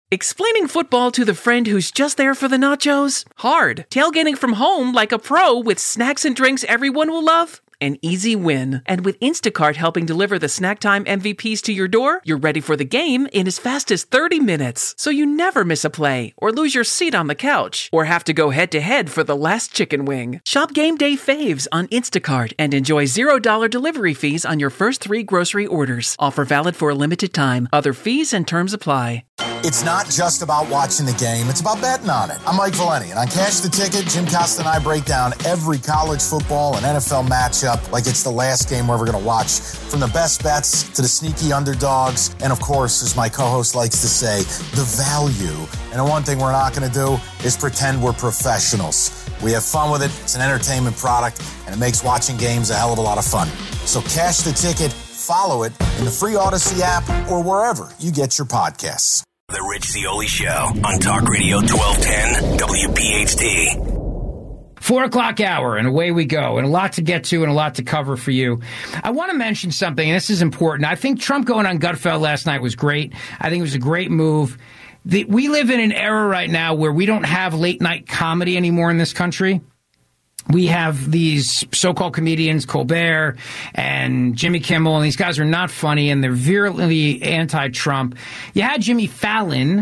Explaining football to the friend who's just there for the nachos? Hard. Tailgating from home like a pro with snacks and drinks everyone will love? An easy win. And with Instacart helping deliver the snack time MVPs to your door, you're ready for the game in as fast as 30 minutes. So you never miss a play, or lose your seat on the couch, or have to go head-to-head for the last chicken wing. Shop Game Day Faves on Instacart and enjoy $0 delivery fees on your first 3 grocery orders. Offer valid for a limited time. Other fees and terms apply. It's not just about watching the game, it's about betting on it. I'm Mike Valeni, and on Cash the Ticket, Jim Costa and I break down every college football and NFL matchup like it's the last game we're ever going to watch. From the best bets to the sneaky underdogs, and of course, as my co-host likes to say, the value. And the one thing we're not going to do is pretend we're professionals. We have fun with it, it's an entertainment product, and it makes watching games a hell of a lot of fun. So Cash the Ticket, follow it in the free Odyssey app or wherever you get your podcasts. The Rich Zeoli Show on Talk Radio 1210 WPHT. 4 o'clock hour, and away we go, and a lot to get to and a lot to cover for you. I want to mention something, and this is important. I think Trump going on Gutfeld last night was great. I think it was a great move. We live in an era right now where we don't have late-night comedy anymore in this country. We have these so-called comedians, Colbert and Jimmy Kimmel, and these guys are not funny, and they're virulently anti-Trump. You had Jimmy Fallon,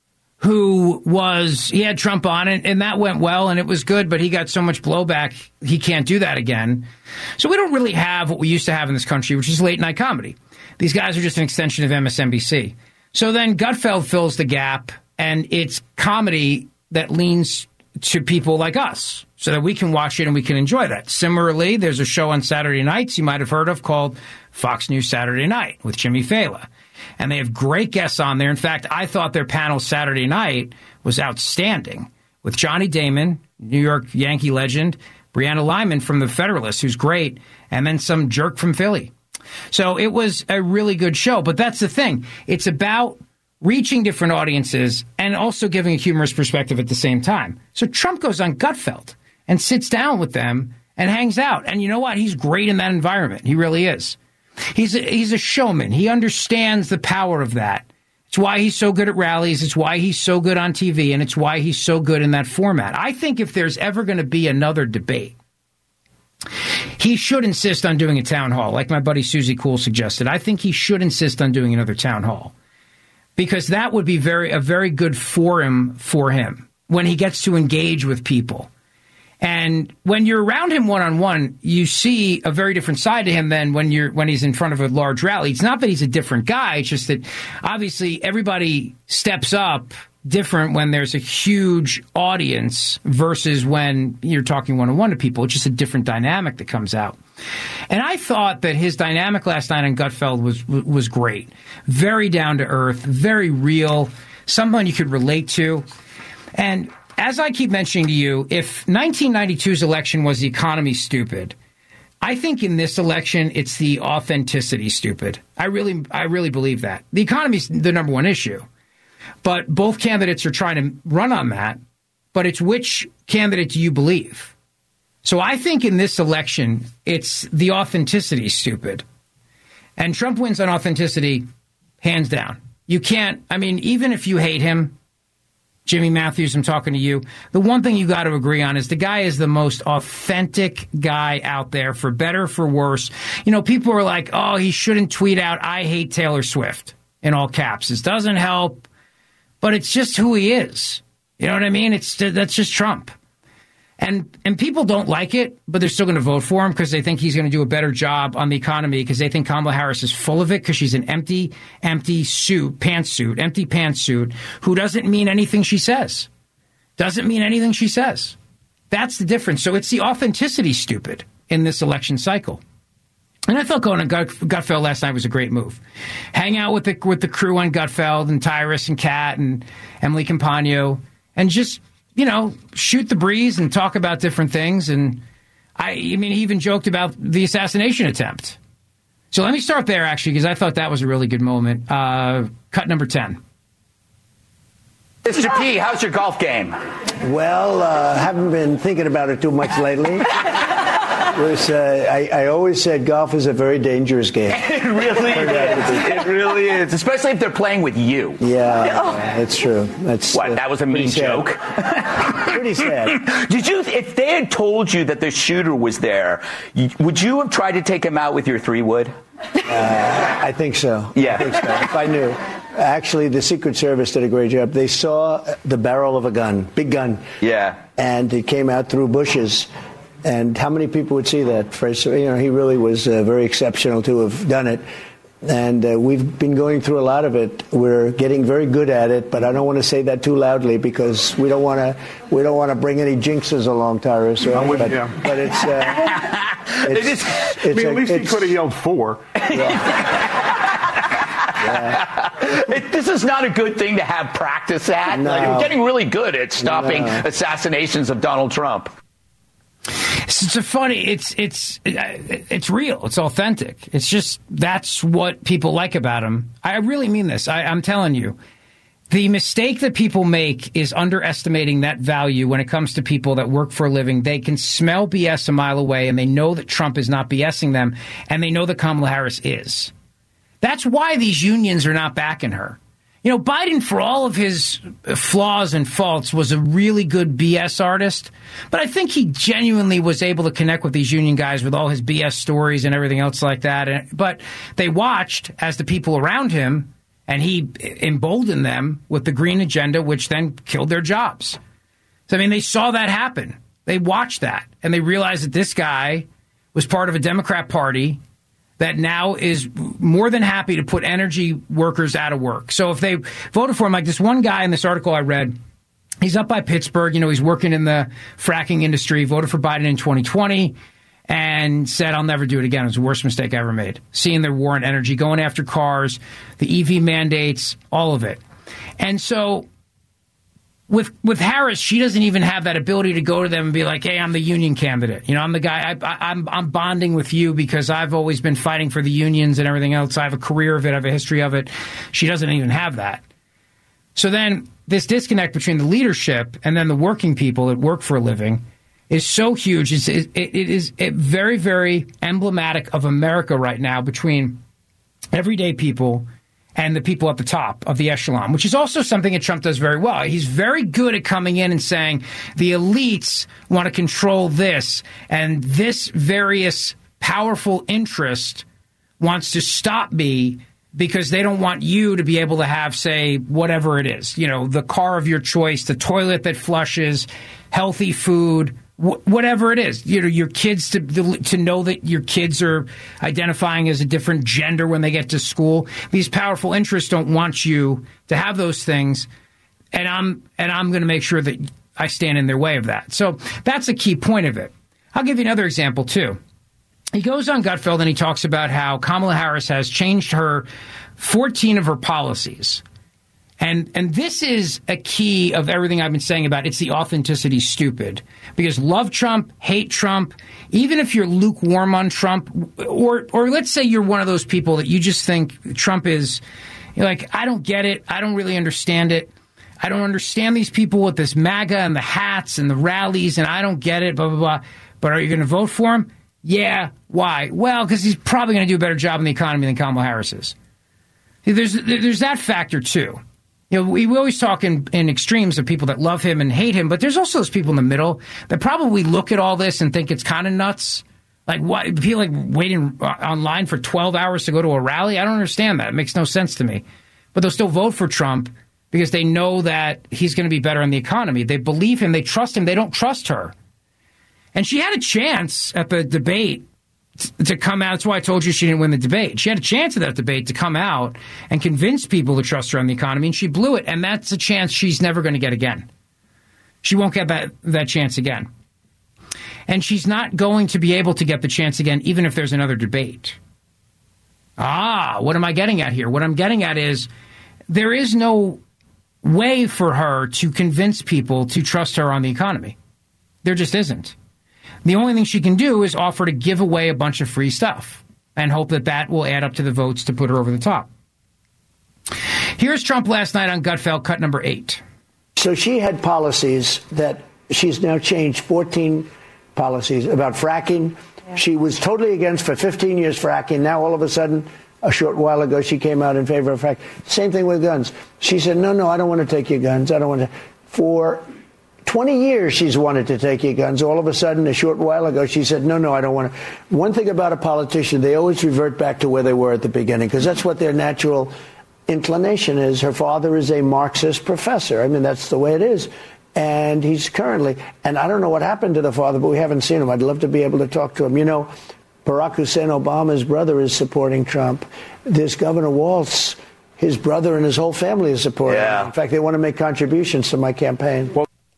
he had Trump on it, and that went well, and it was good, but he got so much blowback, he can't do that again. So we don't really have what we used to have in this country, which is late-night comedy. These guys are just an extension of MSNBC. So then Gutfeld fills the gap, and it's comedy that leans to people like us so that we can watch it and we can enjoy that. Similarly, there's a show on Saturday nights you might have heard of called Fox News Saturday Night with Jimmy Fallon. And they have great guests on there. In fact, I thought their panel Saturday night was outstanding with Johnny Damon, New York Yankee legend, Brianna Lyman from The Federalist, who's great, and then some jerk from Philly. So it was a really good show. But that's the thing. It's about reaching different audiences and also giving a humorous perspective at the same time. So Trump goes on Gutfeld and sits down with them and hangs out. And you know what? He's great in that environment. He really is. He's a showman. He understands the power of that. It's why he's so good at rallies. It's why he's so good on TV. And it's why he's so good in that format. I think if there's ever going to be another debate, he should insist on doing a town hall, like my buddy Susie Cool suggested. I think he should insist on doing another town hall, because that would be a very good forum for him when he gets to engage with people. And when you're around him one-on-one, you see a very different side to him than when he's in front of a large rally. It's not that he's a different guy. It's just that obviously everybody steps up different when there's a huge audience versus when you're talking one-on-one to people. It's just a different dynamic that comes out. And I thought that his dynamic last night on Gutfeld was great. Very down to earth, very real, someone you could relate to. And as I keep mentioning to you, if 1992's election was the economy stupid, I think in this election it's the authenticity stupid. I really believe that. The economy's the number one issue. But both candidates are trying to run on that. But it's which candidate do you believe? So I think in this election, it's the authenticity stupid. And Trump wins on authenticity, hands down. You can't, even if you hate him, Jimmy Matthews, I'm talking to you, the one thing you got to agree on is the guy is the most authentic guy out there, for better, for worse. You know, people are like, oh, he shouldn't tweet out, I hate Taylor Swift, in all caps. This doesn't help, but it's just who he is. You know what I mean? That's just Trump. And people don't like it, but they're still going to vote for him because they think he's going to do a better job on the economy, because they think Kamala Harris is full of it because she's an empty pantsuit who doesn't mean anything she says. Doesn't mean anything she says. That's the difference. So it's the authenticity stupid in this election cycle. And I thought going to Gutfeld last night was a great move. Hang out with the crew on Gutfeld and Tyrus and Kat and Emily Campagno and just, shoot the breeze and talk about different things. And he even joked about the assassination attempt. So let me start there, actually, because I thought that was a really good moment. Cut number 10. Mr. P, how's your golf game? Well, haven't been thinking about it too much lately. I always said golf is a very dangerous game. It really is. It really is, especially if they're playing with you. Yeah, that's true. That was a mean joke? Pretty sad. If they had told you that the shooter was there, would you have tried to take him out with your 3-wood? I think so. Yeah. I think so. If I knew. Actually, the Secret Service did a great job. They saw the barrel of a gun, big gun. Yeah. And it came out through bushes. And how many people would see that? He really was very exceptional to have done it. And we've been going through a lot of it. We're getting very good at it, but I don't want to say that too loudly because we don't want to bring any jinxes along, Tyrus. Right? But it's at least he could have yelled 4. This is not a good thing to have practice at. No. You're getting really good at stopping assassinations of Donald Trump. It's real. It's authentic. It's just that's what people like about him. I really mean this. I'm telling you. The mistake that people make is underestimating that value when it comes to people that work for a living. They can smell BS a mile away, and they know that Trump is not BSing them, and they know that Kamala Harris is. That's why these unions are not backing her. Biden, for all of his flaws and faults, was a really good BS artist. But I think he genuinely was able to connect with these union guys with all his BS stories and everything else like that. But they watched as the people around him, and he emboldened them with the green agenda, which then killed their jobs. So, they saw that happen. They watched that, and they realized that this guy was part of a Democrat Party that now is more than happy to put energy workers out of work. So if they voted for him, like this one guy in this article I read, he's up by Pittsburgh, he's working in the fracking industry, voted for Biden in 2020, and said, I'll never do it again. It was the worst mistake I ever made. Seeing their war on energy, going after cars, the EV mandates, all of it. And so with Harris, she doesn't even have that ability to go to them and be like, hey, I'm the union candidate. I'm the guy. I'm bonding with you because I've always been fighting for the unions and everything else. I have a career of it. I have a history of it. She doesn't even have that. So then this disconnect between the leadership and then the working people that work for a living is so huge. It is very, very emblematic of America right now between everyday people and the people at the top of the echelon, which is also something that Trump does very well. He's very good at coming in and saying the elites want to control this, and this various powerful interest wants to stop me because they don't want you to be able to have, say, whatever it is, the car of your choice, the toilet that flushes, healthy food, whatever it is, your kids to know that your kids are identifying as a different gender when they get to school. These powerful interests don't want you to have those things, and I'm going to make sure that I stand in their way of that. So that's a key point of it. I'll give you another example too. He goes on Gutfeld and he talks about how Kamala Harris has changed 14 of her policies. And this is a key of everything I've been saying about it's the authenticity stupid. Because love Trump, hate Trump, even if you're lukewarm on Trump, or let's say you're one of those people that you just think Trump is, you're like, I don't get it, I don't really understand it. I don't understand these people with this MAGA and the hats and the rallies, and I don't get it, blah, blah, blah. But are you going to vote for him? Yeah. Why? Well, because he's probably going to do a better job in the economy than Kamala Harris is. There's that factor, too. We always talk in extremes of people that love him and hate him, but there's also those people in the middle that probably look at all this and think it's kind of nuts. Like, what? People like waiting online for 12 hours to go to a rally? I don't understand that. It makes no sense to me. But they'll still vote for Trump because they know that he's going to be better in the economy. They believe him. They trust him. They don't trust her. And she had a chance at the debate to come out. That's why I told you she didn't win the debate. She had a chance at that debate to come out and convince people to trust her on the economy, and she blew it. And that's a chance she's never going to get again. She won't get that chance again. And she's not going to be able to get the chance again, even if there's another debate. What am I getting at here? What I'm getting at is there is no way for her to convince people to trust her on the economy. There just isn't. The only thing she can do is offer to give away a bunch of free stuff and hope that will add up to the votes to put her over the top. Here's Trump last night on Gutfeld, cut number 8. So she had policies that she's now changed 14 policies about fracking, She was totally against for 15 years fracking. Now, all of a sudden, a short while ago, she came out in favor of fracking. Same thing with guns. She said, no, I don't want to take your guns. I don't want to. For 20 years, she's wanted to take your guns. All of a sudden, a short while ago, she said, no, I don't want to. One thing about a politician, they always revert back to where they were at the beginning, because that's what their natural inclination is. Her father is a Marxist professor. I mean, that's the way it is. And he's currently, and I don't know what happened to the father, but we haven't seen him. I'd love to be able to talk to him. You know, Barack Hussein Obama's brother is supporting Trump. This Governor Walz, his brother and his whole family is supporting him. In fact, they want to make contributions to my campaign.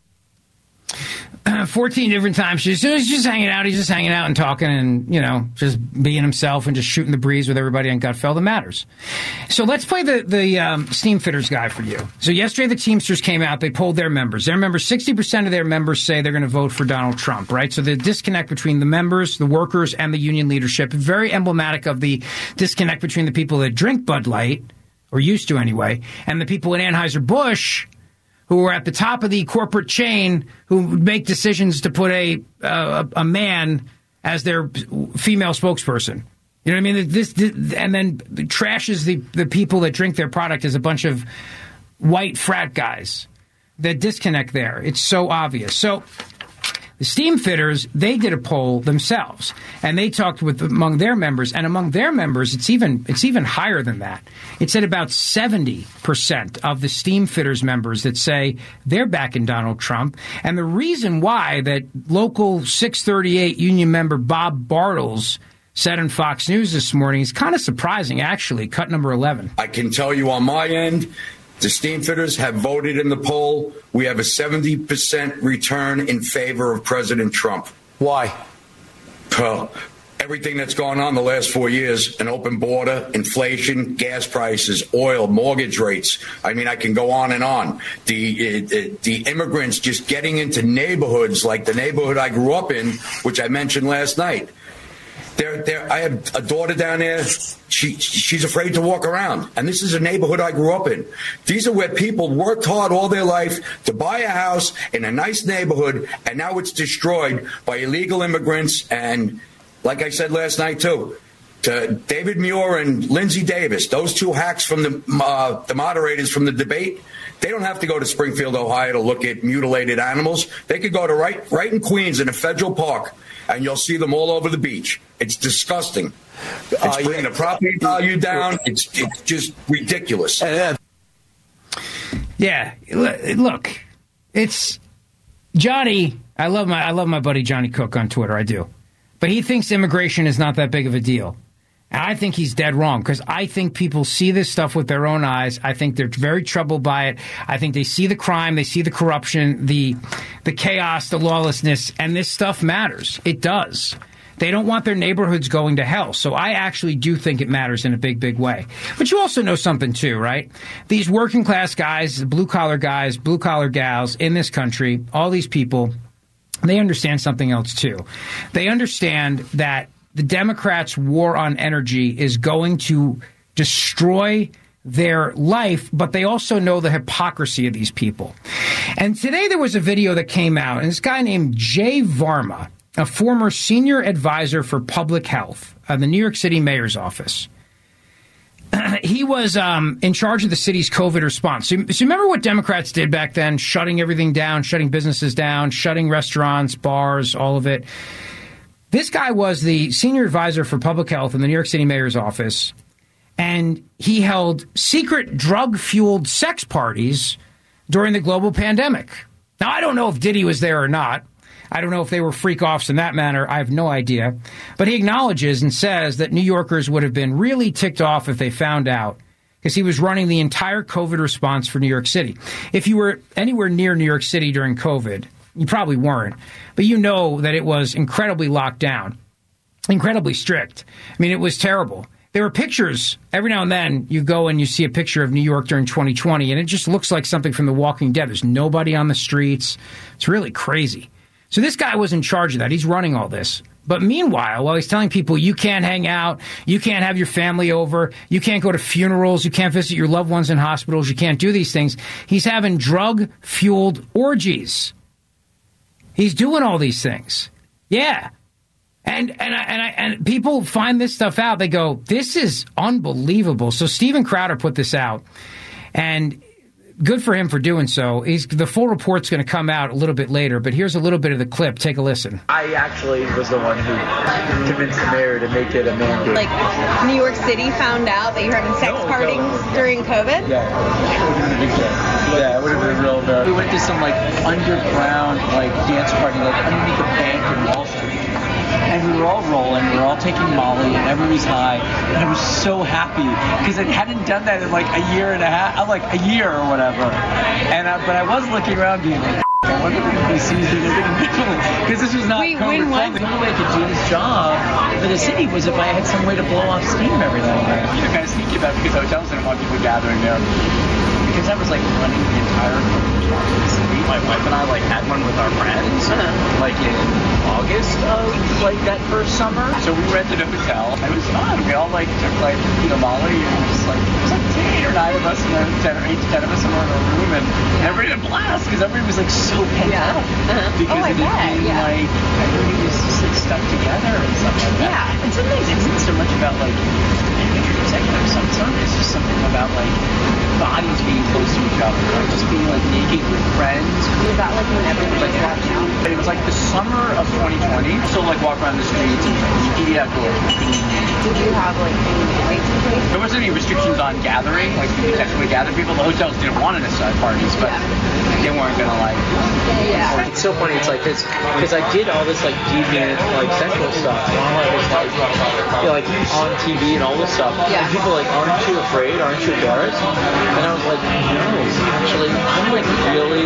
14 different times. He's just hanging out. He's just hanging out and talking and, just being himself and just shooting the breeze with everybody on Gutfeld. That matters. So let's play the Steam Fitters guy for you. So yesterday the Teamsters came out. They polled their members. 60% of their members say they're going to vote for Donald Trump, right? So the disconnect between the members, the workers, and the union leadership, very emblematic of the disconnect between the people that drink Bud Light, or used to anyway, and the people in Anheuser-Busch who are at the top of the corporate chain, who make decisions to put a man as their female spokesperson. You know what I mean? This and then trashes the people that drink their product as a bunch of white frat guys. The disconnect there. It's so obvious. So the Steam Fitters, they did a poll themselves, and they talked among their members, and among their members, it's even higher than that. It said about 70% of the Steam Fitters members that say they're backing Donald Trump, and the reason why that local 638 union member Bob Bartles said on Fox News this morning is kind of surprising, actually. Cut number 11. I can tell you on my end, the Steam Fitters have voted in the poll. We have a 70% return in favor of President Trump. Why? Well, everything that's gone on the last 4 years, an open border, inflation, gas prices, oil, mortgage rates. I mean, I can go on and on. The immigrants just getting into neighborhoods like the neighborhood I grew up in, which I mentioned last night. I have a daughter down there. She's afraid to walk around. And this is a neighborhood I grew up in. These are where people worked hard all their life to buy a house in a nice neighborhood, and now it's destroyed by illegal immigrants. And like I said last night, too, to David Muir and Lindsey Davis, those two hacks from the moderators from the debate, they don't have to go to Springfield, Ohio to look at mutilated animals. They could go to right in Queens in a federal park, and you'll see them all over the beach. It's disgusting. It's bringing the property value down. It's just ridiculous. Yeah, look, it's Johnny. I love my buddy Johnny Cook on Twitter. I do, but he thinks immigration is not that big of a deal. And I think he's dead wrong, because I think people see this stuff with their own eyes. I think they're very troubled by it. I think they see the crime, they see the corruption, the chaos, the lawlessness, and this stuff matters. It does. They don't want their neighborhoods going to hell. So I actually do think it matters in a big, big way. But you also know something, too, right? These working class guys, blue-collar guys, blue-collar gals in this country, all these people, they understand something else, too. They understand that the Democrats' war on energy is going to destroy their life, but they also know the hypocrisy of these people. And today there was a video that came out, and this guy named Jay Varma, a former senior advisor for public health of the New York City mayor's office. He was in charge of the city's COVID response. So remember what Democrats did back then, shutting everything down, shutting businesses down, shutting restaurants, bars, all of it. This guy was the senior advisor for public health in the New York City mayor's office, and he held secret drug-fueled sex parties during the global pandemic. Now, I don't know if Diddy was there or not. I don't know if they were freak-offs in that manner. I have no idea. But he acknowledges and says that New Yorkers would have been really ticked off if they found out, because he was running the entire COVID response for New York City. If you were anywhere near New York City during COVID, you probably weren't, but you know that it was incredibly locked down, incredibly strict. I mean, it was terrible. There were pictures. Every now and then you go and you see a picture of New York during 2020, and it just looks like something from The Walking Dead. There's nobody on the streets. It's really crazy. So this guy was in charge of that. He's running all this. But meanwhile, while he's telling people you can't hang out, you can't have your family over, you can't go to funerals, you can't visit your loved ones in hospitals, you can't do these things, he's having drug-fueled orgies. He's doing all these things. Yeah. And people find this stuff out. They go, this is unbelievable. So Steven Crowder put this out, and good for him for doing so. The full report's going to come out a little bit later, but here's a little bit of the clip. Take a listen. I actually was the one who convinced the mayor to make it a mandate. Like, New York City found out that you're having sex parties during COVID? Yeah, it would have been real bad. We went to some, underground, dance party, underneath a bank in Wall Street. And we were all rolling, we were all taking Molly, and everybody's high. And I was so happy because I hadn't done that in a year and a half, a year or whatever. And but I was looking around being like, I wonder if anybody sees it because this was not COVID friendly. The only way I could do this job for the city was if I had some way to blow off steam every night. You're kind of sneaky about it because hotels didn't want people gathering there. Because I was running the entire city. My wife and I had one with our friends, in August of that first summer. So we rented a hotel. It was fun. We all took Molly, and it was it was 8 or 9 of us, and then 8 to 10 of us in a room, and everybody had a blast because everybody was so pent up because it had been everybody was just stuck together and stuff like that. Yeah. And sometimes it isn't so much about sometimes it's just something about bodies being close to each other, just being naked with friends. Was that when everything was locked down? But it was the summer of 2020. So walk around the streets and eat outdoors. Did you have any dates in place? There wasn't any restrictions on gathering, you could actually gather people. The hotels didn't want to necessarily parties, but they weren't gonna Yeah. It's so funny. It's because I did all this deviant sexual stuff while I was on TV and all this stuff. Yeah. And people aren't you afraid? Aren't you embarrassed? And I was no, actually, I'm really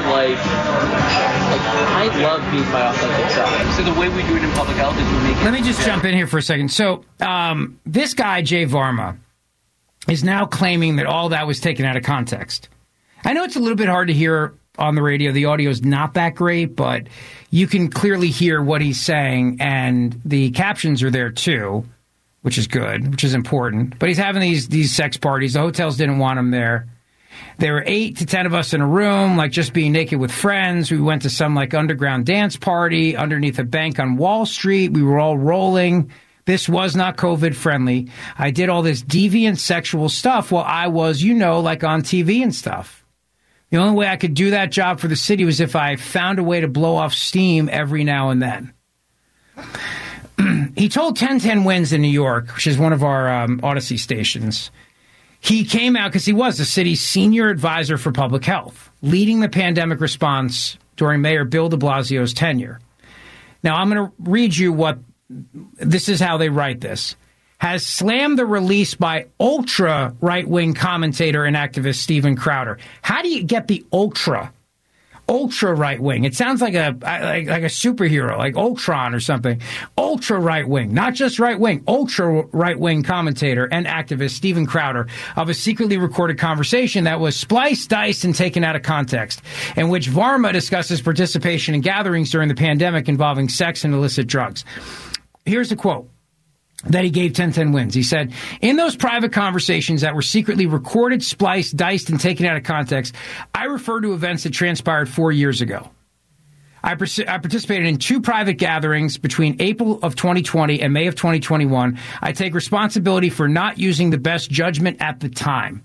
I love being my authentic self. So the way we do it in public health is we make. Let me just jump in here for a second. So this guy Jay Varma is now claiming that all that was taken out of context. I know it's a little bit hard to hear on the radio. The audio is not that great, but you can clearly hear what he's saying, and the captions are there too, which is good, which is important. But he's having these sex parties. The hotels didn't want him there. There were 8 to 10 of us in a room, just being naked with friends. We went to some underground dance party underneath a bank on Wall Street. We were all rolling. This was not COVID friendly. I did all this deviant sexual stuff while I was, on TV and stuff. The only way I could do that job for the city was if I found a way to blow off steam every now and then. He told 1010 Wins in New York, which is one of our Odyssey stations. He came out because he was the city's senior advisor for public health, leading the pandemic response during Mayor Bill de Blasio's tenure. Now, I'm going to read you this is how they write this. Has slammed the release by ultra right-wing commentator and activist Steven Crowder. How do you get the ultra right-wing? It sounds like a superhero, like Ultron or something. Ultra right-wing, not just right-wing, ultra right-wing commentator and activist Steven Crowder of a secretly recorded conversation that was spliced, diced, and taken out of context, in which Varma discusses participation in gatherings during the pandemic involving sex and illicit drugs. Here's a quote that he gave 1010 Wins. He said, in those private conversations that were secretly recorded, spliced, diced, and taken out of context, I refer to events that transpired 4 years ago. I participated in 2 private gatherings between April of 2020 and May of 2021. I take responsibility for not using the best judgment at the time.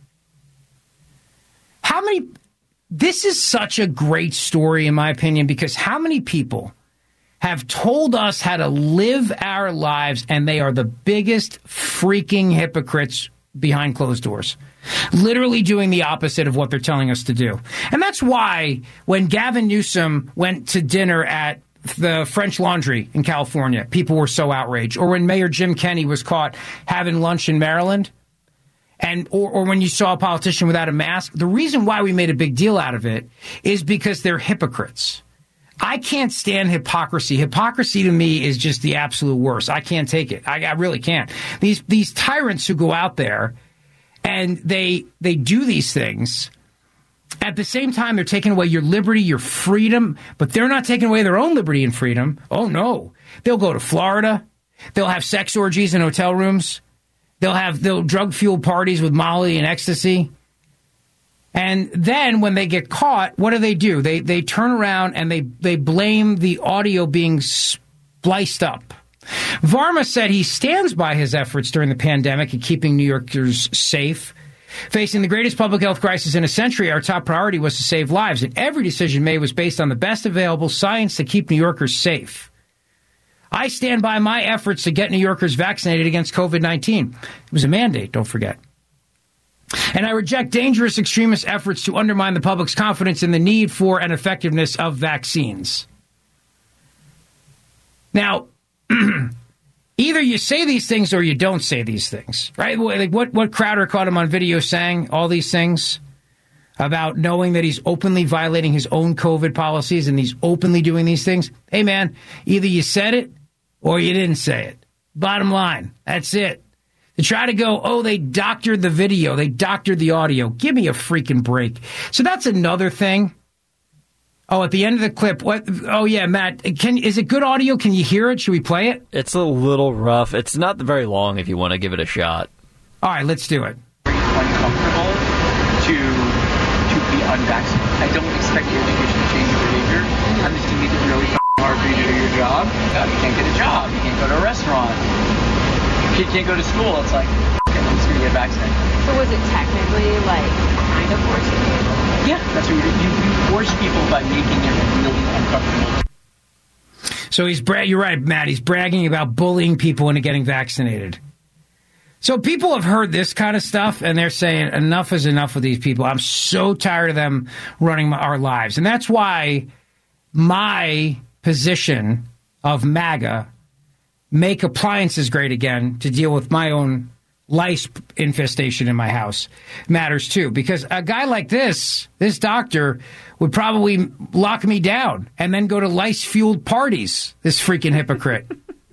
This is such a great story, in my opinion, because how many people have told us how to live our lives, and they are the biggest freaking hypocrites behind closed doors, literally doing the opposite of what they're telling us to do. And that's why when Gavin Newsom went to dinner at the French Laundry in California, people were so outraged. Or when Mayor Jim Kenney was caught having lunch in Maryland, or when you saw a politician without a mask, the reason why we made a big deal out of it is because they're hypocrites. I can't stand hypocrisy. Hypocrisy to me is just the absolute worst. I can't take it. I really can't. These tyrants who go out there and they do these things. At the same time, they're taking away your liberty, your freedom, but they're not taking away their own liberty and freedom. Oh, no. They'll go to Florida. They'll have sex orgies in hotel rooms. They'll drug-fueled parties with Molly and ecstasy. And then when they get caught, what do? They turn around and they blame the audio being spliced up. Varma said he stands by his efforts during the pandemic in keeping New Yorkers safe. Facing the greatest public health crisis in a century, our top priority was to save lives, and every decision made was based on the best available science to keep New Yorkers safe. I stand by my efforts to get New Yorkers vaccinated against COVID-19. It was a mandate, don't forget. And I reject dangerous extremist efforts to undermine the public's confidence in the need for and effectiveness of vaccines. Now, either you say these things or you don't say these things, right? Like what Crowder caught him on video saying, all these things about knowing that he's openly violating his own COVID policies and he's openly doing these things. Hey, man, either you said it or you didn't say it. Bottom line, that's it. To try to go, oh, they doctored the video, they doctored the audio. Give me a freaking break. So that's another thing. Oh, at the end of the clip, what? Oh, yeah, Matt, is it good audio? Can you hear it? Should we play it? It's a little rough. It's not very long if you want to give it a shot. All right, let's do it. Uncomfortable to be unvaccinated. I don't expect your education to change your behavior. I'm just going to make it really hard for you to do your job. You can't get a job. You can't go to a restaurant. You can't go to school. It's like, okay, I'm just going to get vaccinated. So was it technically, like, kind of forcing people? Yeah, that's what you force people by making it really uncomfortable. So you're right, Matt. He's bragging about bullying people into getting vaccinated. So people have heard this kind of stuff, and they're saying enough is enough with these people. I'm so tired of them running our lives. And that's why my position of MAGA, make appliances great again, to deal with my own lice infestation in my house, matters too. Because a guy like this doctor would probably lock me down and then go to lice-fueled parties, this freaking hypocrite.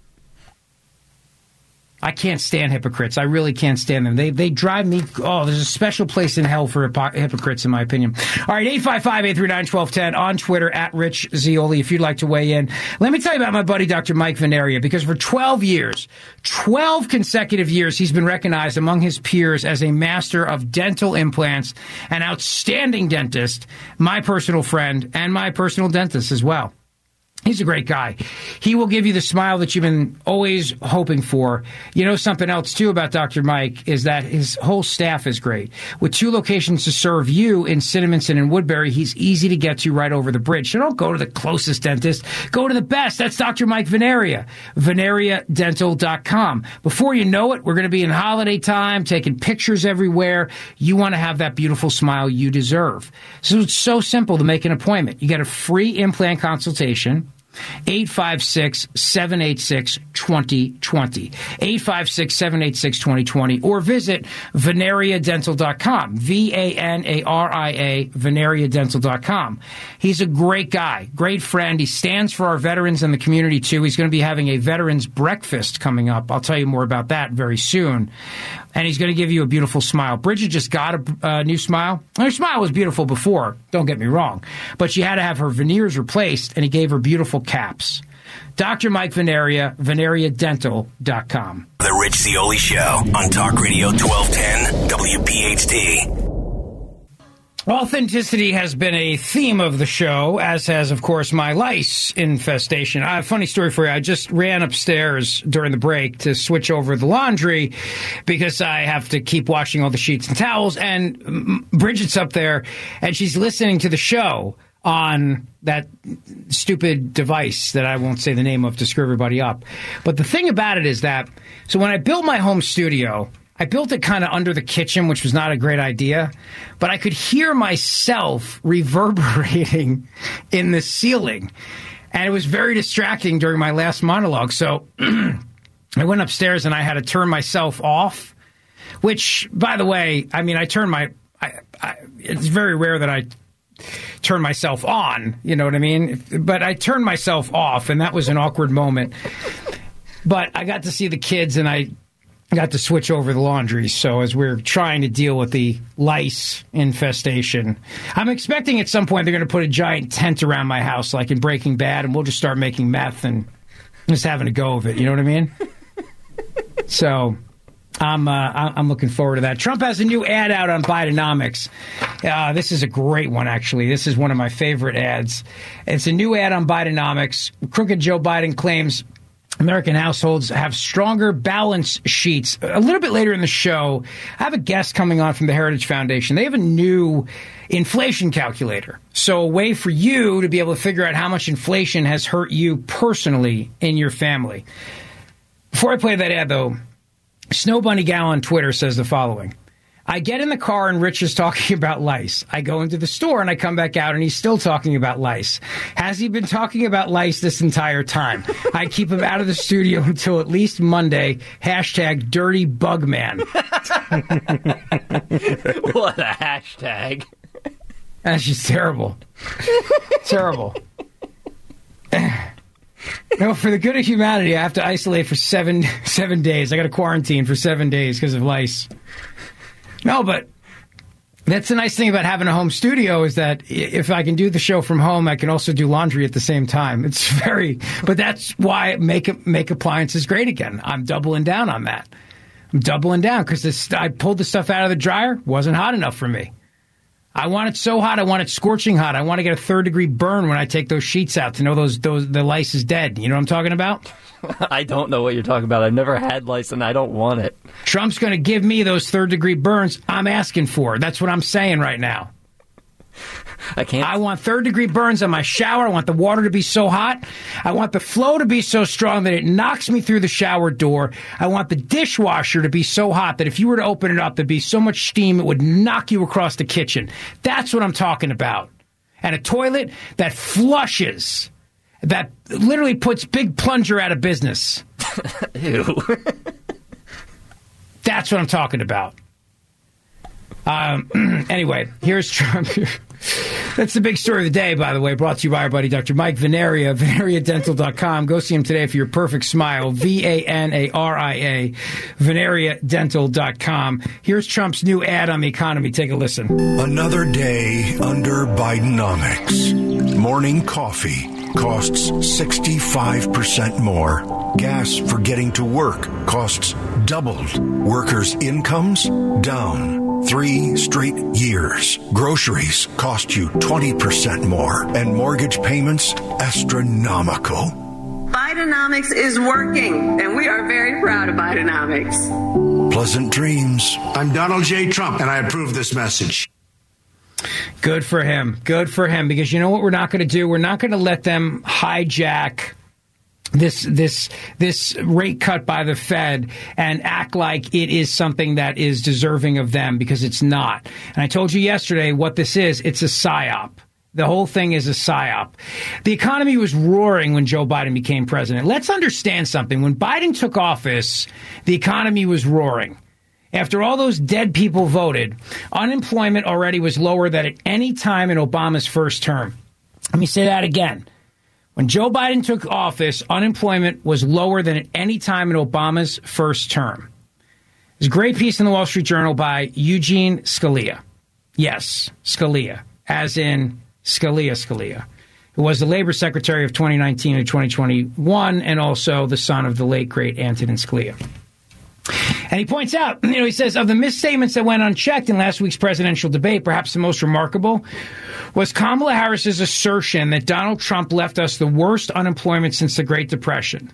I can't stand hypocrites. I really can't stand them. They drive me. Oh, there's a special place in hell for hypocrites, in my opinion. All right, 855-839-1210 on Twitter, at Rich Zeoli, if you'd like to weigh in. Let me tell you about my buddy, Dr. Mike Veneria, because for 12 consecutive years, he's been recognized among his peers as a master of dental implants, an outstanding dentist, my personal friend, and my personal dentist as well. He's a great guy. He will give you the smile that you've been always hoping for. You know, something else, too, about Dr. Mike is that his whole staff is great. With 2 locations to serve you in Cinnaminson and Woodbury, he's easy to get to right over the bridge. So don't go to the closest dentist. Go to the best. That's Dr. Mike Veneria, VeneriaDental.com. Before you know it, we're going to be in holiday time, taking pictures everywhere. You want to have that beautiful smile you deserve. So it's so simple to make an appointment. You get a free implant consultation. 856-786-2020. 856-786-2020. Or visit VeneriaDental.com. VANARIA, VeneriaDental.com. He's a great guy, great friend. He stands for our veterans in the community, too. He's going to be having a veterans breakfast coming up. I'll tell you more about that very soon. And he's going to give you a beautiful smile. Bridget just got a new smile. Her smile was beautiful before, don't get me wrong. But she had to have her veneers replaced, and he gave her beautiful caps. Dr. Mike Veneria, VeneriaDental.com. The Rich Zeoli Show on Talk Radio 1210 WPHT. Authenticity has been a theme of the show, as has, of course, my lice infestation. I have a funny story for you. I just ran upstairs during the break to switch over the laundry because I have to keep washing all the sheets and towels. And Bridget's up there, and she's listening to the show on that stupid device that I won't say the name of to screw everybody up. But the thing about it is that, so when I built my home studio, I built it kind of under the kitchen, which was not a great idea, but I could hear myself reverberating in the ceiling, and it was very distracting during my last monologue. So I went upstairs and I had to turn myself off, which, by the way, I mean, it's very rare that I turn myself on, you know what I mean? But I turned myself off, and that was an awkward moment. But I got to see the kids, and I got to switch over the laundry. So as we're trying to deal with the lice infestation, I'm expecting at some point they're going to put a giant tent around my house like in Breaking Bad, and we'll just start making meth and just having a go of it. You know what I mean? So I'm looking forward to that. Trump has a new ad out on Bidenomics. This is a great one, actually. This is one of my favorite ads. It's a new ad on Bidenomics. Crooked Joe Biden claims American households have stronger balance sheets. A little bit later in the show, I have a guest coming on from the Heritage Foundation. They have a new inflation calculator. So a way for you to be able to figure out how much inflation has hurt you personally in your family. Before I play that ad, though, Snow Bunny Gal on Twitter says the following. I get in the car and Rich is talking about lice. I go into the store and I come back out and he's still talking about lice. Has he been talking about lice this entire time? I keep him out of the studio until at least Monday. Hashtag Dirty Bug Man. What a hashtag. That's just terrible. Terrible. No, for the good of humanity, I have to isolate for seven days. I got to quarantine for 7 days because of lice. No, but that's the nice thing about having a home studio is that if I can do the show from home, I can also do laundry at the same time. But that's why make appliances great again. I'm doubling down on that. I'm doubling down because I pulled the stuff out of the dryer. Wasn't hot enough for me. I want it so hot. I want it scorching hot. I want to get a 3rd-degree burn when I take those sheets out to know the lice is dead. You know what I'm talking about? I don't know what you're talking about. I've never had lice, and I don't want it. Trump's going to give me those 3rd-degree burns I'm asking for. That's what I'm saying right now. I want 3rd-degree burns on my shower. I want the water to be so hot. I want the flow to be so strong that it knocks me through the shower door. I want the dishwasher to be so hot that if you were to open it up, there'd be so much steam it would knock you across the kitchen. That's what I'm talking about. And a toilet that flushes, that literally puts Big Plunger out of business. Ew. That's what I'm talking about. Anyway, here's Trump. That's the big story of the day, by the way, brought to you by our buddy Dr. Mike Veneria, VeneriaDental.com. Go see him today for your perfect smile, VANARIA, VeneriaDental.com. Here's Trump's new ad on the economy. Take a listen. Another day under Bidenomics. Morning coffee costs 65% more. Gas for getting to work costs doubled. Workers' incomes down 3 straight years. Groceries cost you 20% more, and mortgage payments astronomical. Bidenomics is working, and we are very proud of Bidenomics. Pleasant dreams. I'm Donald J. Trump, and I approve this message. Good for him. Good for him. Because you know what we're not going to do? We're not going to let them hijack this rate cut by the Fed and act like it is something that is deserving of them, because it's not. And I told you yesterday what this is. It's a psyop. The whole thing is a psyop. The economy was roaring when Joe Biden became president. Let's understand something. When Biden took office, the economy was roaring. After all those dead people voted, unemployment already was lower than at any time in Obama's first term. Let me say that again. When Joe Biden took office, unemployment was lower than at any time in Obama's first term. There's a great piece in the Wall Street Journal by Eugene Scalia. Yes, Scalia, as in Scalia, who was the labor secretary of 2019 and 2021, and also the son of the late, great Antonin Scalia. And he points out, he says, of the misstatements that went unchecked in last week's presidential debate, perhaps the most remarkable was Kamala Harris's assertion that Donald Trump left us the worst unemployment since the Great Depression.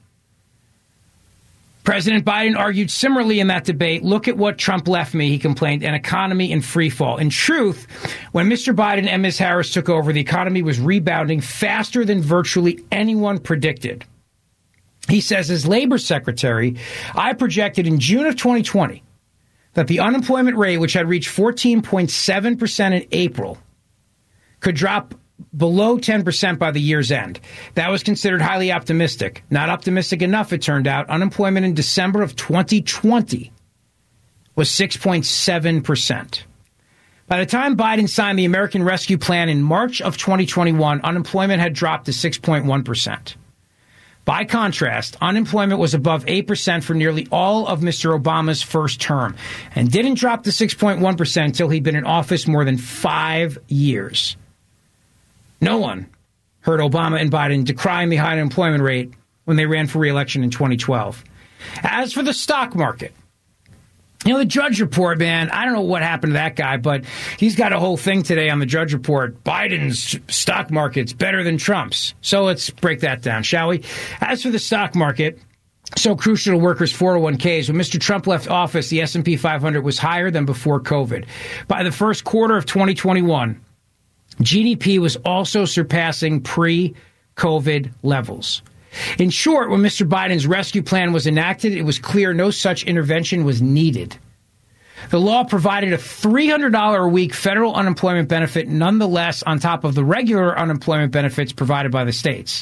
President Biden argued similarly in that debate. Look at what Trump left me, he complained, an economy in free fall. In truth, when Mr. Biden and Ms. Harris took over, the economy was rebounding faster than virtually anyone predicted. He says, as labor secretary, I projected in June of 2020 that the unemployment rate, which had reached 14.7% in April, could drop below 10% by the year's end. That was considered highly optimistic. Not optimistic enough, it turned out. Unemployment in December of 2020 was 6.7%. By the time Biden signed the American Rescue Plan in March of 2021, unemployment had dropped to 6.1%. By contrast, unemployment was above 8% for nearly all of Mr. Obama's first term and didn't drop to 6.1% until he'd been in office more than 5 years. No one heard Obama and Biden decrying the high unemployment rate when they ran for re-election in 2012. As for the stock market, the Drudge Report, man, I don't know what happened to that guy, but he's got a whole thing today on the Drudge Report. Biden's stock market's better than Trump's. So let's break that down, shall we? As for the stock market, so crucial to workers' 401ks. When Mr. Trump left office, the S&P 500 was higher than before COVID. By the first quarter of 2021, GDP was also surpassing pre-COVID levels. In short, when Mr. Biden's rescue plan was enacted, it was clear no such intervention was needed. The law provided a $300 a week federal unemployment benefit, nonetheless, on top of the regular unemployment benefits provided by the states.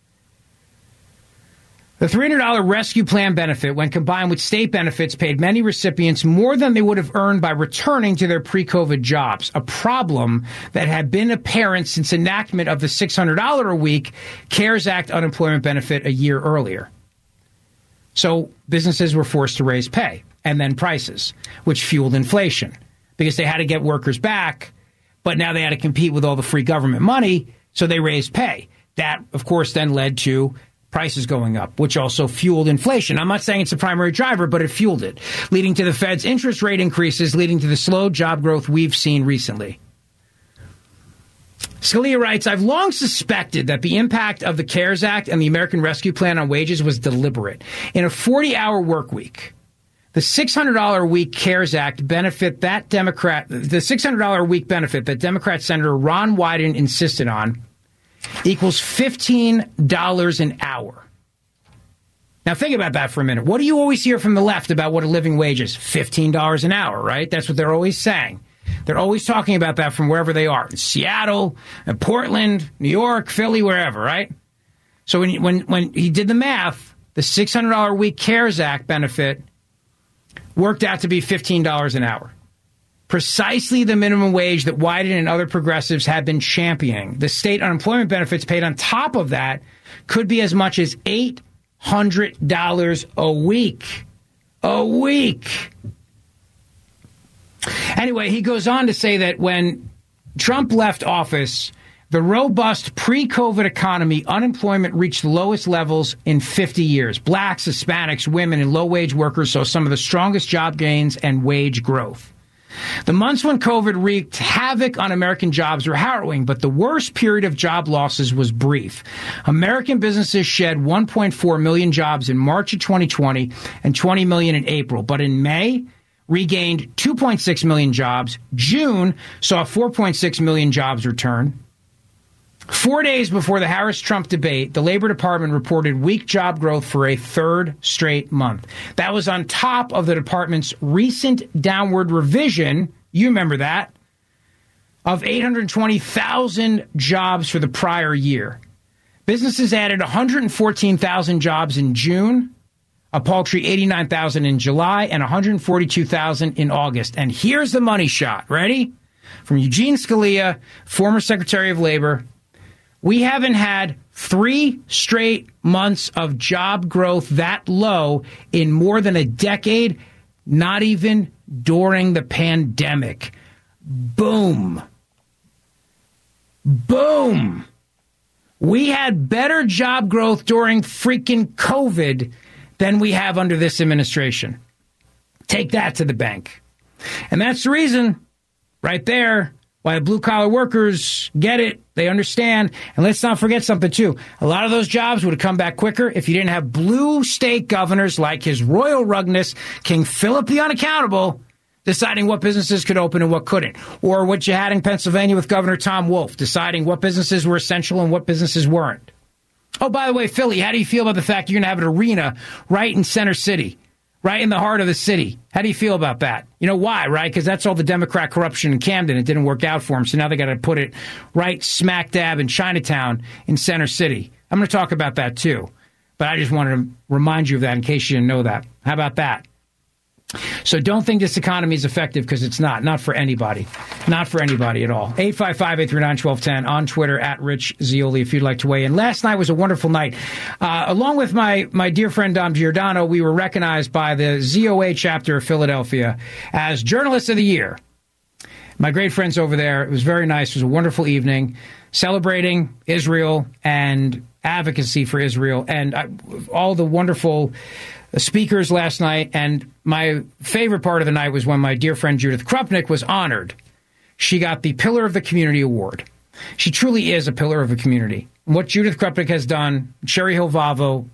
The $300 rescue plan benefit, when combined with state benefits, paid many recipients more than they would have earned by returning to their pre-COVID jobs, a problem that had been apparent since enactment of the $600 a week CARES Act unemployment benefit a year earlier. So businesses were forced to raise pay and then prices, which fueled inflation because they had to get workers back, but now they had to compete with all the free government money, so they raised pay. That, of course, then led to prices going up, which also fueled inflation. I'm not saying it's the primary driver, but it fueled it, leading to the Fed's interest rate increases, leading to the slow job growth we've seen recently. Scalia writes, I've long suspected that the impact of the CARES Act and the American Rescue Plan on wages was deliberate. In a 40-hour work week, the $600 a week CARES Act benefit that the $600 a week benefit that Democrat Senator Ron Wyden insisted on equals $15 an hour. Now think about that for a minute. What do you always hear from the left about what a living wage is? $15 an hour, right? That's what they're always saying. They're always talking about that from wherever they are. In Seattle, in Portland, New York, Philly, wherever, right? So when he did the math, the $600 a week CARES Act benefit worked out to be $15 an hour. Precisely the minimum wage that Wyden and other progressives have been championing. The state unemployment benefits paid on top of that could be as much as $800 a week. A week. Anyway, he goes on to say that when Trump left office, the robust pre-COVID economy, unemployment reached the lowest levels in 50 years. Blacks, Hispanics, women, and low-wage workers saw some of the strongest job gains and wage growth. The months when COVID wreaked havoc on American jobs were harrowing, but the worst period of job losses was brief. American businesses shed 1.4 million jobs in March of 2020 and 20 million in April. But in May, regained 2.6 million jobs. June saw 4.6 million jobs return. 4 days before the Harris-Trump debate, the Labor Department reported weak job growth for a third straight month. That was on top of the department's recent downward revision, you remember that, of 820,000 jobs for the prior year. Businesses added 114,000 jobs in June, a paltry 89,000 in July, and 142,000 in August. And here's the money shot. Ready? From Eugene Scalia, former Secretary of Labor. We haven't had 3 straight months of job growth that low in more than a decade, not even during the pandemic. Boom. Boom. We had better job growth during freaking COVID than we have under this administration. Take that to the bank. And that's the reason, right there, why the blue-collar workers get it. They understand. And let's not forget something, too. A lot of those jobs would have come back quicker if you didn't have blue state governors like His Royal Rugness, King Philip the Unaccountable, deciding what businesses could open and what couldn't. Or what you had in Pennsylvania with Governor Tom Wolf, deciding what businesses were essential and what businesses weren't. Oh, by the way, Philly, how do you feel about the fact you're going to have an arena right in Center City? Right in the heart of the city. How do you feel about that? You know why, right? Because that's all the Democrat corruption in Camden. It didn't work out for them, so now they got to put it right smack dab in Chinatown in Center City. I'm going to talk about that, too. But I just wanted to remind you of that in case you didn't know that. How about that? So don't think this economy is effective, because it's not. Not for anybody. Not for anybody at all. 855-839-1210 on Twitter, at Rich Zeoli, if you'd like to weigh in. Last night was a wonderful night. Along with my dear friend Dom Giordano, we were recognized by the ZOA chapter of Philadelphia as Journalist of the Year. My great friends over there. It was very nice. It was a wonderful evening celebrating Israel and advocacy for Israel and all the wonderful speakers last night. And my favorite part of the night was when my dear friend Judith Krupnick was honored. She got the Pillar of the Community Award. She truly is a pillar of a community. What Judith Krupnik has done, Cherry Hill Volvo,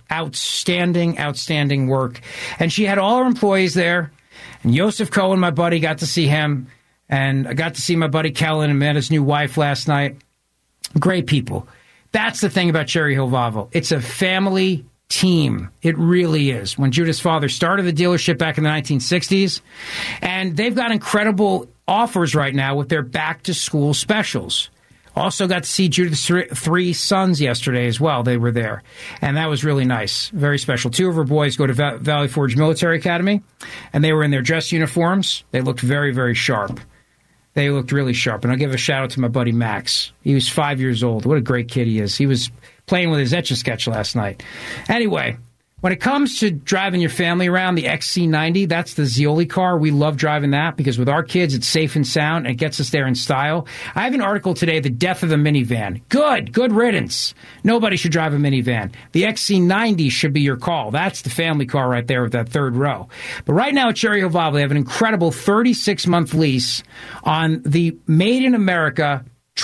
outstanding work. And she had all her employees there. And Yosef Cohen, my buddy, got to see him. And I got to see my buddy Kellen and met his new wife last night. Great people. That's the thing about Cherry Hill Volvo. It's a family team. It really is. When Judith's father started the dealership back in the 1960s, and they've got incredible offers right now with their back-to-school specials. Also got to see Judith's three sons yesterday as well. They were there, and that was really nice. Very special. Two of her boys go to Valley Forge Military Academy, and they were in their dress uniforms. They looked very, very sharp. They looked really sharp, and I'll give a shout-out to my buddy Max. He was 5 years old. What a great kid he is. He was playing with his Etch-a-Sketch last night. Anyway, when it comes to driving your family around, the XC90, that's the Zioli car. We love driving that because with our kids, it's safe and sound and it gets us there in style. I have an article today, The Death of the Minivan. Good riddance. Nobody should drive a minivan. The XC90 should be your call. That's the family car right there with that third row. But right now at Cherry Hill Volvo, they have an incredible 36-month lease on the Made in America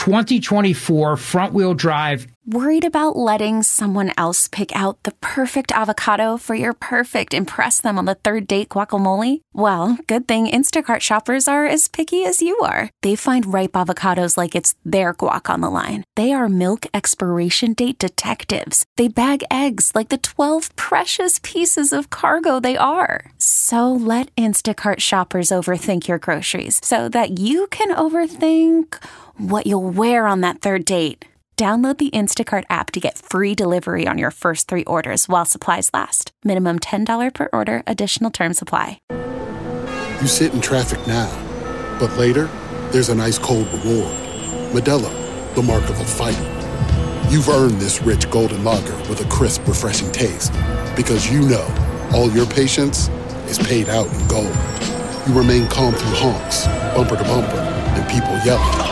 2024 front-wheel drive. Worried about letting someone else pick out the perfect avocado for your perfect impress them on the third date guacamole? Well, good thing Instacart shoppers are as picky as you are. They find ripe avocados like it's their guac on the line. They are milk expiration date detectives. They bag eggs like the 12 precious pieces of cargo they are. So let Instacart shoppers overthink your groceries so that you can overthink what you'll wear on that third date. Download the Instacart app to get free delivery on your first 3 orders while supplies last. Minimum $10 per order. Additional terms apply. You sit in traffic now, but later, there's an ice-cold reward. Modelo, the mark of a fighter. You've earned this rich golden lager with a crisp, refreshing taste. Because you know, all your patience is paid out in gold. You remain calm through honks, bumper to bumper, and people yelling.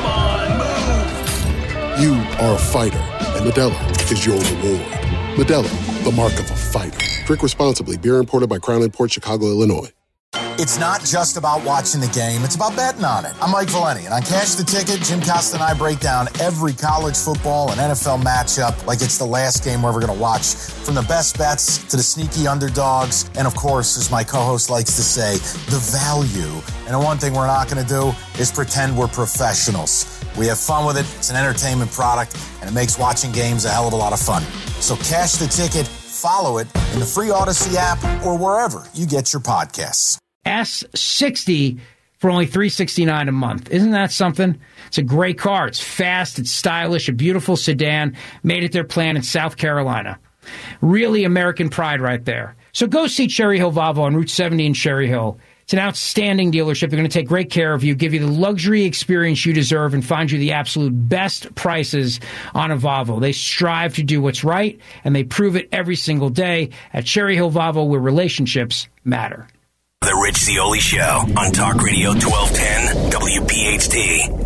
You are a fighter, and Modelo is your reward. Modelo, the mark of a fighter. Drink responsibly. Beer imported by Crown Imports, Chicago, Illinois. It's not just about watching the game, it's about betting on it. I'm Mike Valeni, and on Cash the Ticket, Jim Costa and I break down every college football and NFL matchup like it's the last game we're ever going to watch. From the best bets to the sneaky underdogs, and of course, as my co-host likes to say, the value. And the one thing we're not going to do is pretend we're professionals. We have fun with it, it's an entertainment product, and it makes watching games a hell of a lot of fun. So Cash the Ticket, follow it in the free Odyssey app or wherever you get your podcasts. S60 for only $369 a month. Isn't that something? It's a great car. It's fast. It's stylish. A beautiful sedan. Made it their plan in South Carolina. Really American pride right there. So go see Cherry Hill Volvo on Route 70 in Cherry Hill. It's an outstanding dealership. They're going to take great care of you, give you the luxury experience you deserve, and find you the absolute best prices on a Volvo. They strive to do what's right, and they prove it every single day at Cherry Hill Volvo, where relationships matter. The Rich Zioli Show on Talk Radio 1210 WPHT.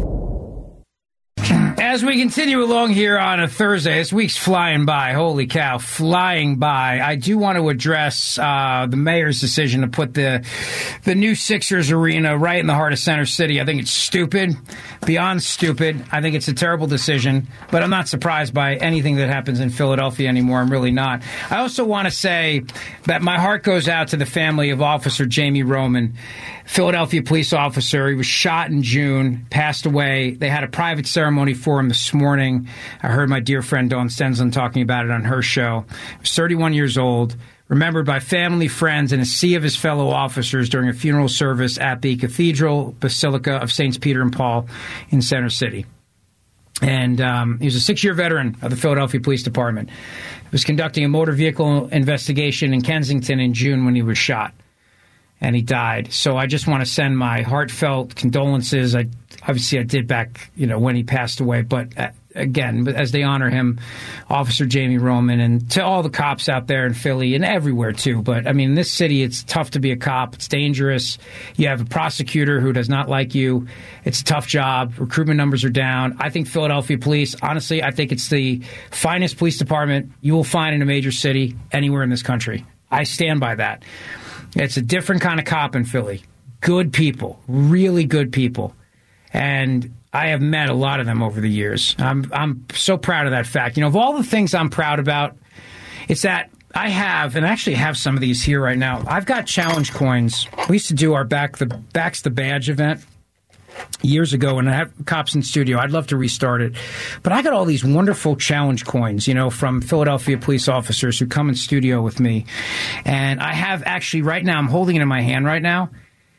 As we continue along here on a Thursday, this week's flying by. Holy cow, flying by. I do want to address the mayor's decision to put the new Sixers arena right in the heart of Center City. I think it's stupid, beyond stupid. I think it's a terrible decision, but I'm not surprised by anything that happens in Philadelphia anymore. I'm really not. I also want to say that my heart goes out to the family of Officer Jamie Roman, Philadelphia police officer. He was shot in June, passed away. They had a private ceremony for him this morning. I heard my dear friend Dawn Stensland talking about it on her show. He was 31 years old, remembered by family, friends, and a sea of his fellow officers during a funeral service at the Cathedral Basilica of Saints Peter and Paul in Center City. And he was a 6-year veteran of the Philadelphia Police Department. He was conducting a motor vehicle investigation in Kensington in June when he was shot. And he died. So I just want to send my heartfelt condolences. I did back, when he passed away. But again, as they honor him, Officer Jamie Roman, and to all the cops out there in Philly and everywhere too. But I mean, in this city, it's tough to be a cop. It's dangerous. You have a prosecutor who does not like you. It's a tough job. Recruitment numbers are down. I think Philadelphia police, honestly, I think it's the finest police department you will find in a major city anywhere in this country. I stand by that. It's a different kind of cop in Philly. Good people, really good people. And I have met a lot of them over the years. I'm so proud of that fact. Of all the things I'm proud about, it's that I have, and I actually have some of these here right now. I've got challenge coins. We used to do our Backs the Badge event years ago, and I have Cops in Studio. I'd love to restart it. But I got all these wonderful challenge coins, from Philadelphia police officers who come in studio with me. And I have actually right now, I'm holding it in my hand right now.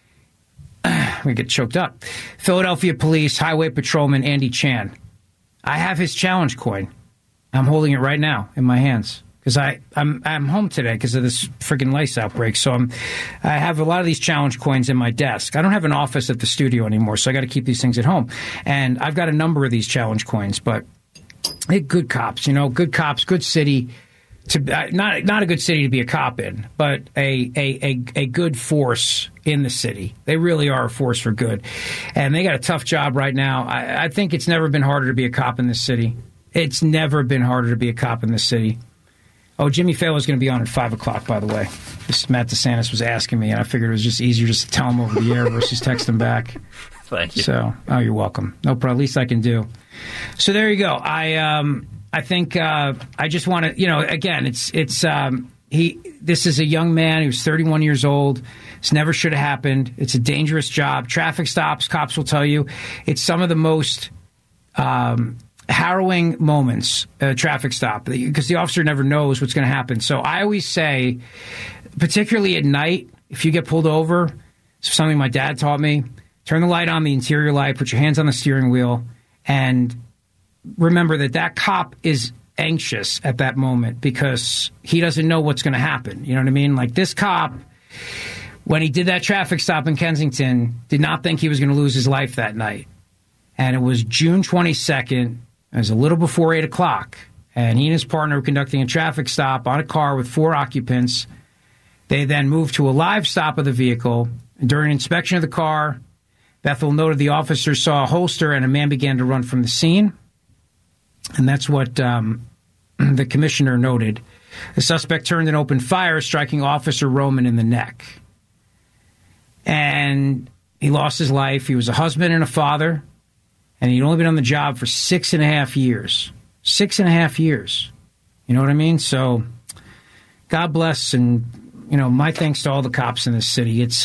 I'm going to get choked up. Philadelphia Police Highway Patrolman Andy Chan. I have his challenge coin. I'm holding it right now in my hands because I'm home today because of this freaking lice outbreak. So I have a lot of these challenge coins in my desk. I don't have an office at the studio anymore, so I got to keep these things at home. And I've got a number of these challenge coins, but good cops, good cops, good city. Not a good city to be a cop in, but a good force in the city. They really are a force for good. And they got a tough job right now. I think it's never been harder to be a cop in this city. It's never been harder to be a cop in this city. Oh, Jimmy Fallon is going to be on at 5 o'clock, by the way. Matt DeSantis was asking me, and I figured it was just easier just to tell him over the air versus text him back. Thank you. So, you're welcome. No problem. Least I can do. So there you go. I think I just want to, again, this is a young man who's 31 years old. This never should have happened. It's a dangerous job. Traffic stops, cops will tell you, it's some of the most harrowing moments, traffic stop, because the officer never knows what's going to happen. So I always say, particularly at night, if you get pulled over, it's something my dad taught me, turn the light on, the interior light, put your hands on the steering wheel, and remember that cop is anxious at that moment because he doesn't know what's going to happen. You know what I mean? Like this cop, when he did that traffic stop in Kensington, did not think he was going to lose his life that night. And it was June 22nd. It was a little before 8 o'clock. And he and his partner were conducting a traffic stop on a car with 4 occupants. They then moved to a live stop of the vehicle. And during inspection of the car, Bethel noted the officers saw a holster and a man began to run from the scene. And that's what the commissioner noted. The suspect turned and opened fire, striking Officer Roman in the neck. And he lost his life. He was a husband and a father. And he'd only been on the job for 6.5 years. 6.5 years. You know what I mean? So God bless. And, my thanks to all the cops in this city. It's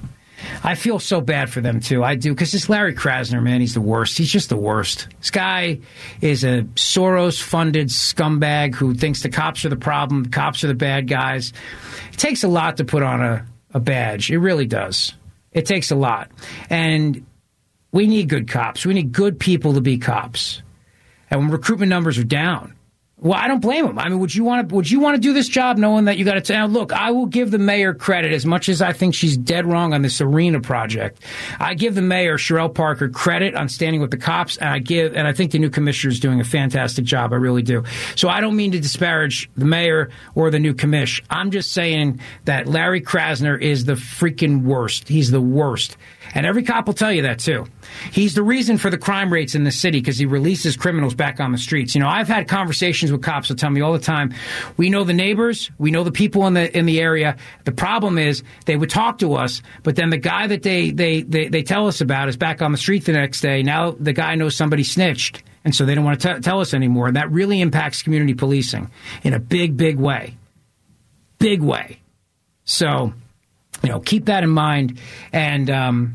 I feel so bad for them, too. I do, because this Larry Krasner, man, he's the worst. He's just the worst. This guy is a Soros-funded scumbag who thinks the cops are the problem, the cops are the bad guys. It takes a lot to put on a badge. It really does. It takes a lot. And we need good cops. We need good people to be cops. And when recruitment numbers are down, well, I don't blame him. I mean, would you want to do this job knowing that you got to now look, I will give the mayor credit as much as I think she's dead wrong on this arena project. I give the mayor, Sherelle Parker, credit on standing with the cops, and I think the new commissioner is doing a fantastic job. I really do. So I don't mean to disparage the mayor or the new commish. I'm just saying that Larry Krasner is the freaking worst. He's the worst. And every cop will tell you that, too. He's the reason for the crime rates in the city because he releases criminals back on the streets. I've had conversations with cops who tell me all the time, we know the neighbors, we know the people in the area. The problem is they would talk to us, but then the guy that they tell us about is back on the street the next day. Now the guy knows somebody snitched, and so they don't want to tell us anymore. And that really impacts community policing in a big, big way. Big way. So, keep that in mind, and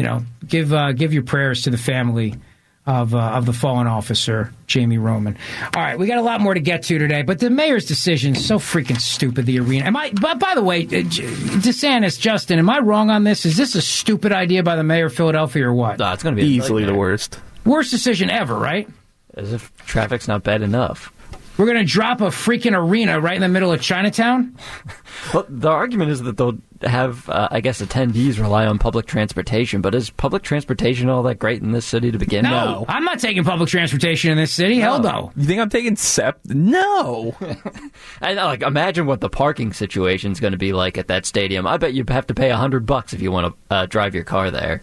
give your prayers to the family of the fallen officer, Jamie Roman. All right, we got a lot more to get to today, but the mayor's decision is so freaking stupid. The arena. But by the way, DeSantis, Justin, am I wrong on this? Is this a stupid idea by the mayor of Philadelphia or what? No, it's going to be easily the worst. Worst decision ever, right? As if traffic's not bad enough. We're going to drop a freaking arena right in the middle of Chinatown? Well, the argument is that they'll have, attendees rely on public transportation. But is public transportation all that great in this city to begin with? No, I'm not taking public transportation in this city. Hell no. You think I'm taking SEP? No. I know, imagine what the parking situation is going to be like at that stadium. I bet you have to pay $100 if you want to drive your car there.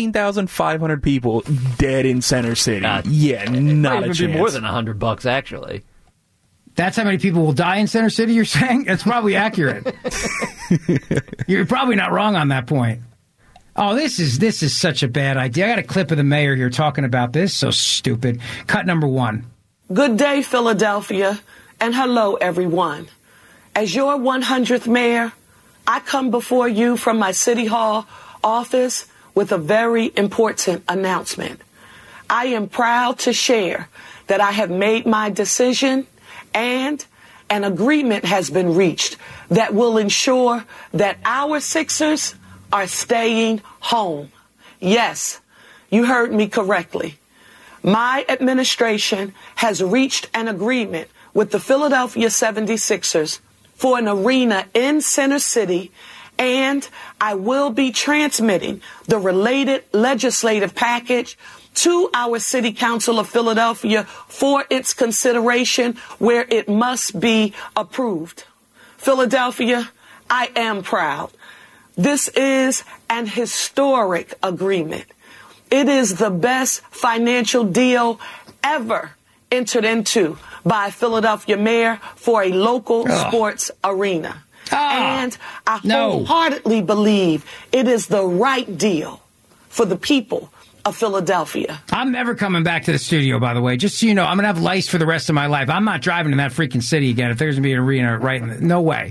18,500 people dead in Center City. Not a chance. It might be more than $100, actually. That's how many people will die in Center City, you're saying? That's probably accurate. You're probably not wrong on that point. Oh, this is such a bad idea. I got a clip of the mayor here talking about this. So stupid. Cut number 1. Good day, Philadelphia, and hello, everyone. As your 100th mayor, I come before you from my City Hall office with a very important announcement. I am proud to share that I have made my decision and an agreement has been reached that will ensure that our Sixers are staying home. Yes, you heard me correctly. My administration has reached an agreement with the Philadelphia 76ers for an arena in Center City, and I will be transmitting the related legislative package to our City Council of Philadelphia for its consideration where it must be approved. Philadelphia, I am proud. This is an historic agreement. It is the best financial deal ever entered into by a Philadelphia mayor for a local sports arena. And I wholeheartedly believe it is the right deal for the people of Philadelphia. I'm never coming back to the studio, by the way. Just so you know, I'm going to have lice for the rest of my life. I'm not driving to that freaking city again if there's going to be an arena right in the... No way.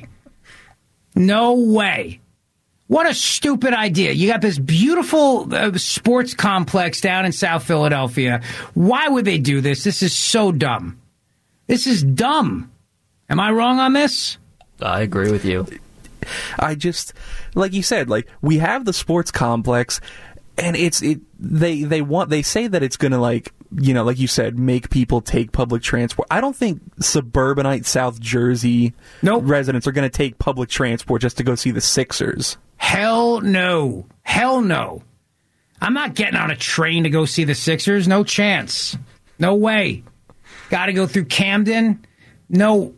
No way. What a stupid idea. You got this beautiful sports complex down in South Philadelphia. Why would they do this? This is so dumb. This is dumb. Am I wrong on this? I agree with you. I just, like you said, like we have the sports complex, and they say that it's gonna, like, you know, like you said, make people take public transport. I don't think suburbanite South Jersey residents are gonna take public transport just to go see the Sixers. Hell no. Hell no. I'm not getting on a train to go see the Sixers. No chance. No way. Got to go through Camden? No.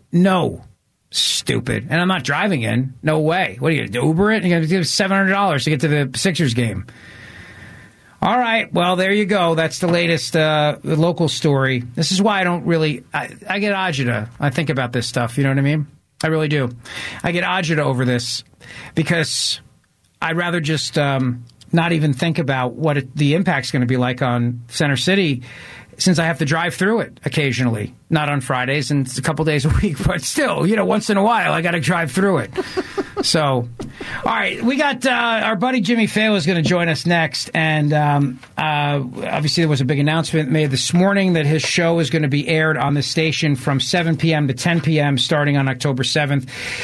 Stupid. And I'm not driving in. No way. What are you going to do? Uber it? You're going to give $700 to get to the Sixers game. All right. Well, there you go. That's the latest local story. This is why I don't really... I get agita. I think about this stuff. You know what I mean? I really do. I get agita over this because I'd rather just not even think about what the impact's going to be like on Center City, since I have to drive through it occasionally. Not on Fridays and a couple days a week, but still, you know, once in a while I got to drive through it. So, all right, we got our buddy Jimmy Fallon is going to join us next, and obviously there was a big announcement made this morning that his show is going to be aired on the station from 7 p.m. to 10 p.m. starting on October 7th.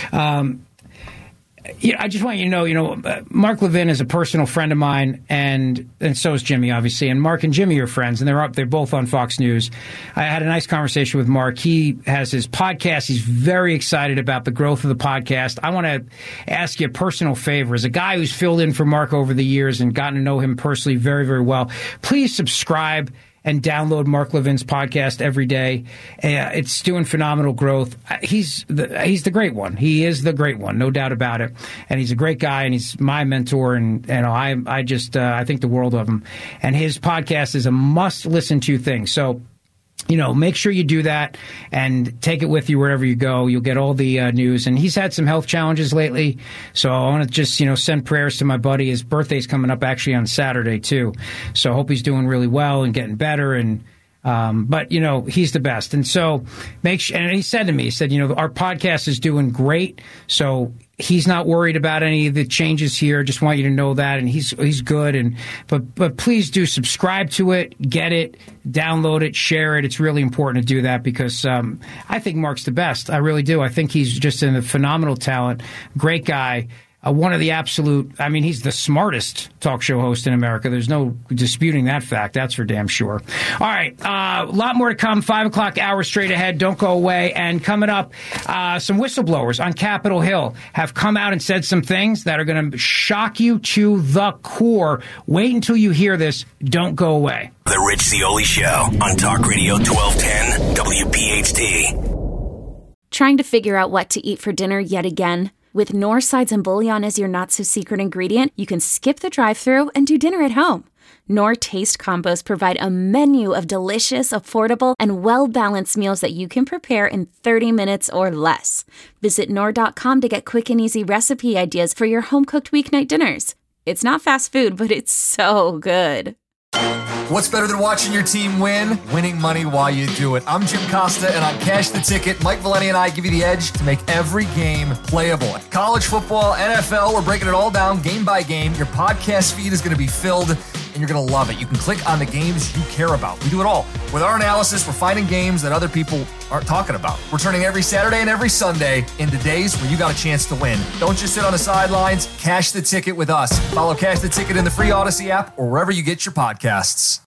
I just want you to know, Mark Levin is a personal friend of mine, and so is Jimmy, obviously. And Mark and Jimmy are friends, and they're both on Fox News. I had a nice conversation with Mark. He has his podcast. He's very excited about the growth of the podcast. I want to ask you a personal favor. As a guy who's filled in for Mark over the years and gotten to know him personally very, very well, please subscribe and download Mark Levin's podcast every day. It's doing phenomenal growth. He's the great one. He is the great one, no doubt about it. And he's a great guy, and he's my mentor. And I think the world of him. And his podcast is a must listen to thing. So, make sure you do that and take it with you wherever you go. You'll get all the news. And he's had some health challenges lately. So I want to just, send prayers to my buddy. His birthday's coming up actually on Saturday, too. So I hope he's doing really well and getting better. And but he's the best. And so and he said to me, our podcast is doing great. So he's not worried about any of the changes here. Just want you to know that. And he's good. But please do subscribe to it, get it, download it, share it. It's really important to do that because I think Mark's the best. I really do. I think he's just a phenomenal talent, great guy. One of the he's the smartest talk show host in America. There's no disputing that fact. That's for damn sure. All right. A lot more to come. 5 o'clock hour straight ahead. Don't go away. And coming up, some whistleblowers on Capitol Hill have come out and said some things that are going to shock you to the core. Wait until you hear this. Don't go away. The Rich Zeoli Show on Talk Radio 1210 WPHT. Trying to figure out what to eat for dinner yet again? With Knorr sides and bouillon as your not-so-secret ingredient, you can skip the drive-thru and do dinner at home. Knorr Taste Combos provide a menu of delicious, affordable, and well-balanced meals that you can prepare in 30 minutes or less. Visit Knorr.com to get quick and easy recipe ideas for your home-cooked weeknight dinners. It's not fast food, but it's so good. What's better than watching your team win? Winning money while you do it. I'm Jim Costa, and on Cash the Ticket, Mike Valeni and I give you the edge to make every game playable. College football, NFL, we're breaking it all down game by game. Your podcast feed is going to be filled, and you're going to love it. You can click on the games you care about. We do it all. With our analysis, we're finding games that other people aren't talking about. We're turning every Saturday and every Sunday into days where you got a chance to win. Don't just sit on the sidelines. Cash the Ticket with us. Follow Cash the Ticket in the free Odyssey app or wherever you get your podcasts.